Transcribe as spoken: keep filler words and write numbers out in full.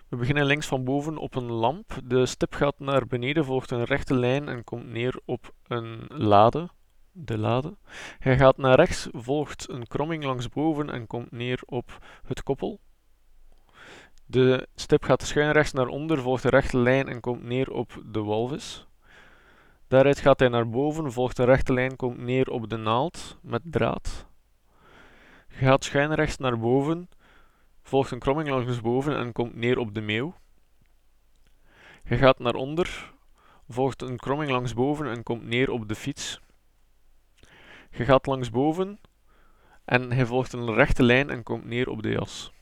We beginnen links van boven op een lamp. De stip gaat naar beneden, volgt een rechte lijn en komt neer op een lade. De lade. Hij gaat naar rechts, volgt een kromming langs boven en komt neer op het koppel. De stip gaat schuin rechts naar onder, volgt een rechte lijn en komt neer op de walvis. Daaruit gaat hij naar boven, volgt een rechte lijn, komt neer op de naald met draad. Je gaat schuin rechts naar boven, volgt een kromming langs boven en komt neer op de meeuw. Je gaat naar onder, volgt een kromming langs boven en komt neer op de fiets. Je gaat langs boven en hij volgt een rechte lijn en komt neer op de jas.